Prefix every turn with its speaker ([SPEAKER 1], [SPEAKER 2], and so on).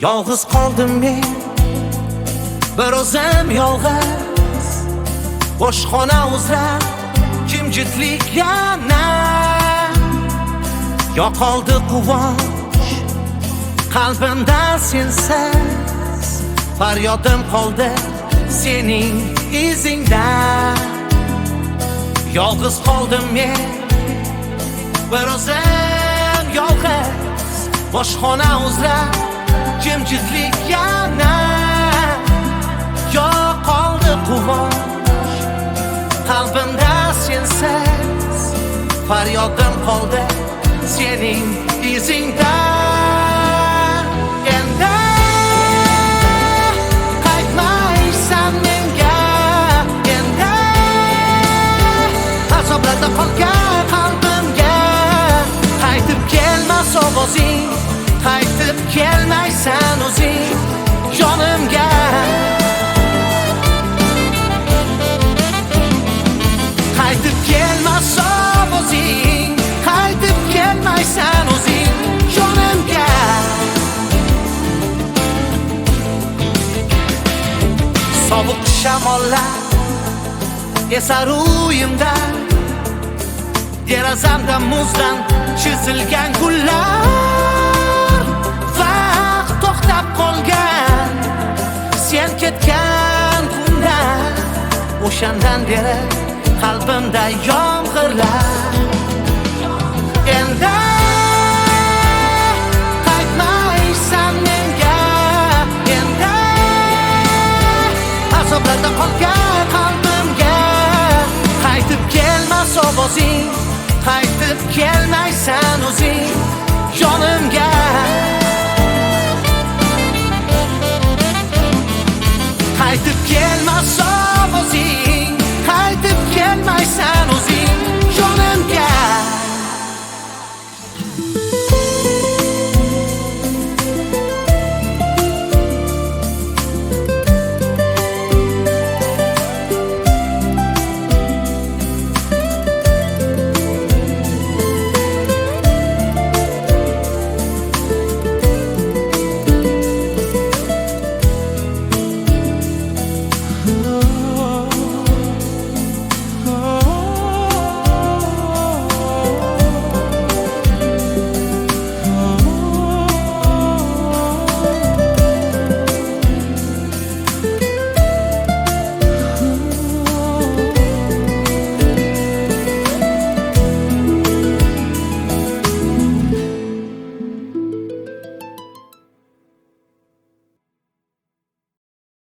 [SPEAKER 1] Yolg'iz qoldim men, bir o'zim yolg'iz. Bo'sh xona uzra jimjitlik yana. Yo'qoldi quvonch qalbimda sensiz. Faryodim qoldi sening izingda. Yolg'iz qoldim men, bir o'zim yolg'iz. Bo'sh xona uzra jimjitlik yana. Yo'qoldi quvonch qalbimda sensiz. Faryodim qoldi sening izingda. Endi qaytmaysan menga. Endi azoblarda qolgan qalbimga qaytib kelmas ovozing. Qaytib kelmaysan o'zing jonimga. Qaytib kelmas ovozing. Qaytib kelmaysan o'zing jonimga. Sovuq shamollar esar uyimda. Derazamda muzdan chizilgan gullar. Vaqt to'xtab qolgan sen ketgan kunda. O'shandan beri qalbimda yomg'irlar. Endi qaytmaysan menga. Endi azoblarda qolgan qalbimga qaytib kelmas ovozing. Qaytib kelmaysan o'zing